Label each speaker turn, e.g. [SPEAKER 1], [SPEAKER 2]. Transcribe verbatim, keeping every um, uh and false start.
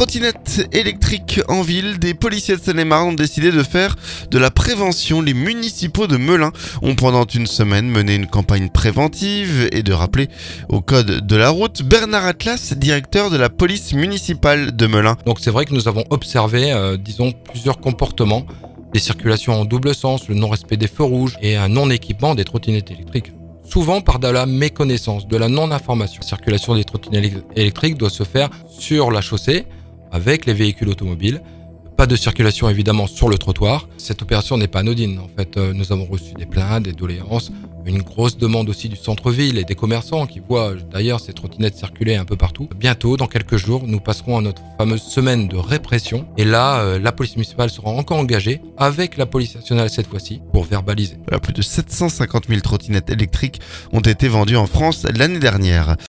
[SPEAKER 1] Trottinettes électriques en ville, des policiers de Seine-et-Marne ont décidé de faire de la prévention. Les municipaux de Melun ont pendant une semaine mené une campagne préventive et de rappeler au code de la route. Bernard Atlas, directeur de la police municipale de Melun.
[SPEAKER 2] Donc c'est vrai que nous avons observé, euh, disons, plusieurs comportements, des circulations en double sens, le non-respect des feux rouges et un non-équipement des trottinettes électriques. Souvent par de la méconnaissance, de la non-information. La circulation des trottinettes électriques doit se faire sur la chaussée, avec les véhicules automobiles. Pas de circulation évidemment sur le trottoir. Cette opération n'est pas anodine. En fait, euh, nous avons reçu des plaintes, des doléances, une grosse demande aussi du centre-ville et des commerçants qui voient d'ailleurs ces trottinettes circuler un peu partout. Bientôt, dans quelques jours, nous passerons à notre fameuse semaine de répression. Et là, euh, la police municipale sera encore engagée, avec la police nationale cette fois-ci, pour verbaliser.
[SPEAKER 1] Voilà, plus de sept cent cinquante mille trottinettes électriques ont été vendues en France l'année dernière.